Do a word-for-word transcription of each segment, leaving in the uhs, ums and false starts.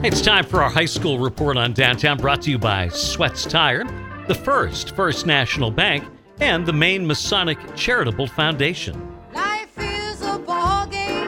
It's time for our high school report on downtown, brought to you by Sweats Tire, the First First National Bank, and the Maine Masonic Charitable Foundation. Life is a ball game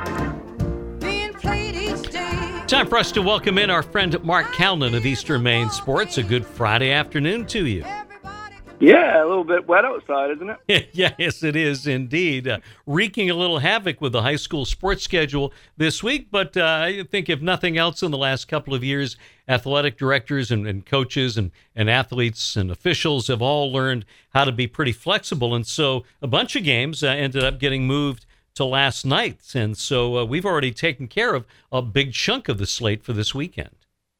being played each day. Time for us to welcome in our friend Mark Calnan of Eastern Maine Sports. A good Friday afternoon to you. Yeah, a little bit wet outside, isn't it? Yes, it is indeed. Uh, wreaking a little havoc with the high school sports schedule this week. But uh, I think if nothing else in the last couple of years, athletic directors and, and coaches and, and athletes and officials have all learned how to be pretty flexible. And so a bunch of games uh, ended up getting moved to last night. And so uh, we've already taken care of a big chunk of the slate for this weekend.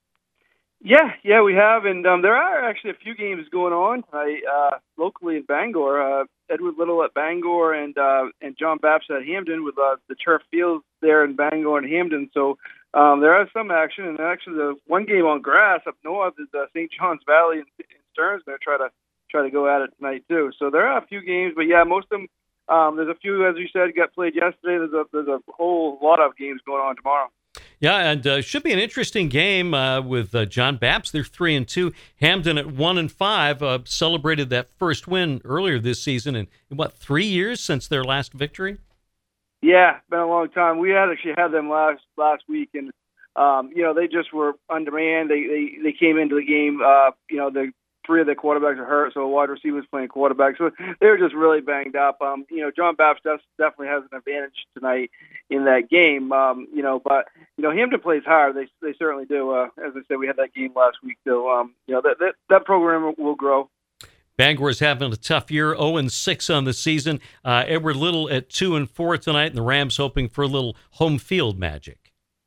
Yeah, yeah, we have, and um, there are actually a few games going on tonight uh, locally in Bangor. Uh, Edward Little at Bangor and uh, and John Baptist at Hamden with uh, the turf fields there in Bangor and Hamden. So um, there is some action, and actually the one game on grass up north is uh, Saint Johns Valley and, and Stearns going to try to try to go at it tonight too. So there are a few games, but yeah, most of them. Um, there's a few, as you said, got played yesterday. There's a there's a whole lot of games going on tomorrow. Yeah, and uh, should be an interesting game uh, with uh, John Baptist. They're three and two. Hamden at one and five uh, celebrated that first win earlier this season. In, in what, three years since their last victory? Yeah, been a long time. We had actually had them last last week, and um, you know they just were on demand. They they they came into the game. Uh, you know the three of their quarterbacks are hurt, so a wide receiver was playing quarterback. So they were just really banged up. Um, you know, John Baptist does, definitely has an advantage tonight in that game. Um, you know, but you know, Hamden plays hard. They they certainly do. Uh, as I said, we had that game last week, so um, you know that that that program will grow. Bangor is having a tough year, oh and six on the season. Uh, Edward Little at two and four tonight, and the Rams hoping for a little home field magic.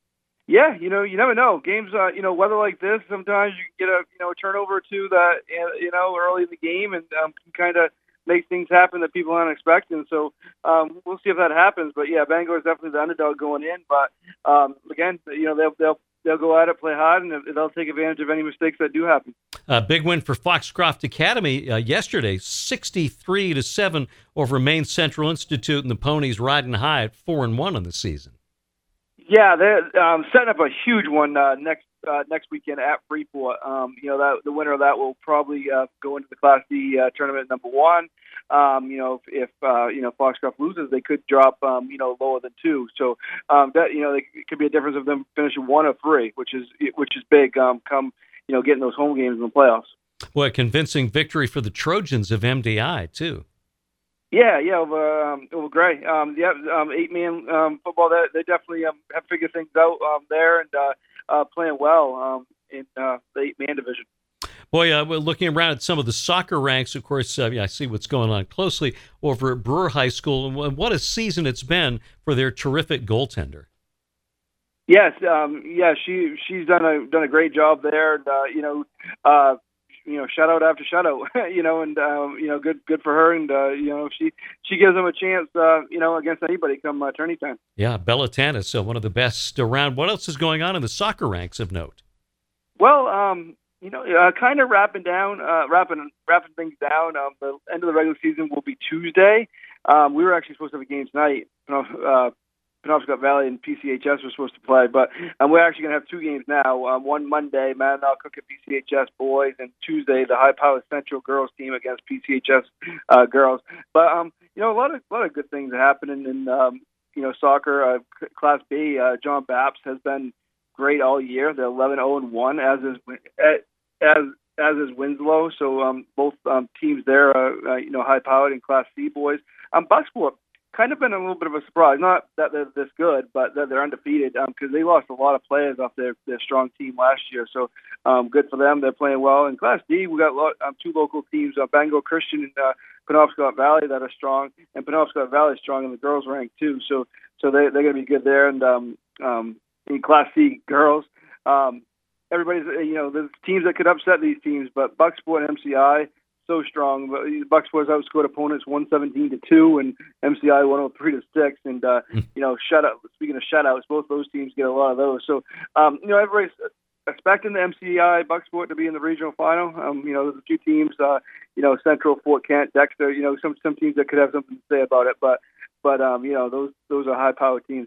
Yeah, you know, you never know. Games, uh, you know, weather like this, sometimes you can get a, you know, a turnover or two that, you know, early in the game and um, can kind of make things happen that people aren't expecting. So um, we'll see if that happens. But yeah, Bangor is definitely the underdog going in. But um, again, you know, they'll they'll they'll go at it, play hard, and they'll take advantage of any mistakes that do happen. A big win for Foxcroft Academy uh, yesterday, sixty-three to seven over Maine Central Institute, and the Ponies riding high at four and one on the season. Yeah, they're um, setting up a huge one uh, next uh, next weekend at Freeport. Um, you know, that the winner of that will probably uh, go into the Class D uh, tournament number one. Um, you know, if, if uh, you know Foxcroft loses, they could drop um, you know lower than two. So um, that you know it could be a difference of them finishing one or three, which is which is big. Um, come you know getting those home games in the playoffs. Boy, a convincing victory for the Trojans of M D I too. Yeah, yeah, over, um, over Gray. Um, yeah, um, eight-man um, football, they, they definitely um, have figured things out um, there and uh, uh, playing well um, in uh, the eight-man division. Boy, uh, we're looking around at some of the soccer ranks. Of course, uh, yeah, I see what's going on closely over at Brewer High School. And what a season it's been for their terrific goaltender. Yes, um, yeah, she she's done a done a great job there. And, uh, you know, uh, you know, shutout after shutout, you know, and, um, you know, good good for her. And, uh, you know, she she gives them a chance, uh, you know, against anybody come uh, tourney time. Yeah, Bella Tanis, uh, one of the best around. What else is going on in the soccer ranks of note? Well, um, you know, uh, kind of wrapping down, uh, wrapping wrapping things down. Um, the end of the regular season will be Tuesday. Um, we were actually supposed to have a game tonight. Uh, Penobscot Valley and P C H S were supposed to play, but um, we're actually going to have two games now. Um, one Monday, Mackinac Cook at P C H S boys, and Tuesday, the High Power Central girls team against P C H S uh, girls. But um, you know, a lot of a lot of good things are happening in um, you know soccer. Uh, Class B, uh, John Baptist has been great all year. They're eleven oh and one, as is as as is Winslow. So um, both um, teams there, are, uh, you know, high powered in Class C boys. Um, Bucksport kind of been a little bit of a surprise. Not that they're this good, but that they're undefeated because um, they lost a lot of players off their, their strong team last year. So um, good for them. They're playing well. In Class D, we got lot, um, two local teams, uh, Bangor Christian and uh, Penobscot Valley, that are strong, and Penobscot Valley is strong in the girls' rank too. So so they, they're going to be good there. And um, um, in Class C girls, um, everybody's you know there's teams that could upset these teams, but Bucksport and M C I. So strong. Bucksport's outscored opponents one seventeen to two, and M C I one oh three to six. And uh, you know, shutout. Speaking of shutouts, both those teams get a lot of those. So um, you know, everybody's expecting the M C I Bucksport to be in the regional final. Um, you know, there's a few teams. Uh, you know, Central, Fort Kent, Dexter. You know, some some teams that could have something to say about it. But but um, you know, those those are high powered teams.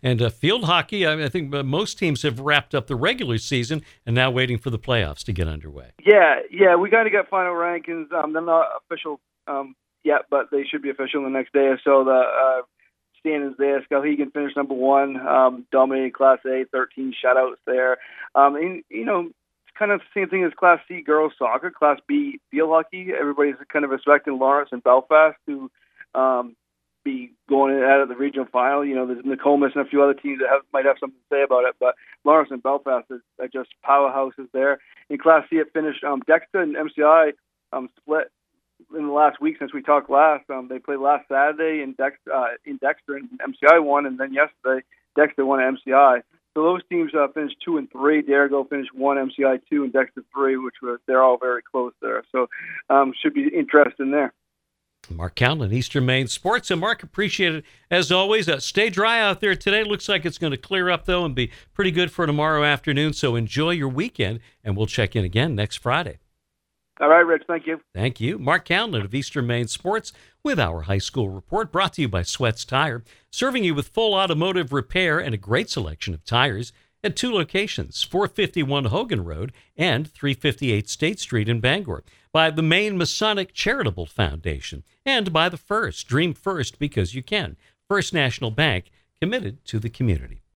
And uh, field hockey, I, I think uh, most teams have wrapped up the regular season and now waiting for the playoffs to get underway. Yeah, yeah, we got to get final rankings. Um, they're not official um, yet, but they should be official in the next day or so. The uh, standings there, Skowhegan finished number one, um, dominated Class A, thirteen shutouts there. Um, and, you know, it's kind of the same thing as Class C girls soccer, Class B field hockey. Everybody's kind of expecting Lawrence and Belfast to um, be going at it the regional final. You know, there's Nokomis and a few other teams that have, might have something to say about it, but Lawrence and Belfast are, are just powerhouses there. In Class C, it finished um, Dexter and M C I um, split in the last week since we talked last. Um, they played last Saturday in, Dex, uh, in Dexter, and M C I won, and then yesterday Dexter won at M C I. So those teams uh, finished two and three. Derigo finished one, M C I two, and Dexter three, which were they're all very close there. So um, should be interesting there. Mark Cowan, Eastern Maine Sports. And Mark, appreciate it as always. Uh, stay dry out there today. Looks like it's going to clear up, though, and be pretty good for tomorrow afternoon. So enjoy your weekend, and we'll check in again next Friday. All right, Rich. Thank you. Thank you. Mark Cowan of Eastern Maine Sports with our high school report, brought to you by Sweats Tire, serving you with full automotive repair and a great selection of tires at two locations, four fifty-one Hogan Road and three fifty-eight State Street in Bangor, by the Maine Masonic Charitable Foundation, and by the First. Dream First because you can. First National Bank, committed to the community.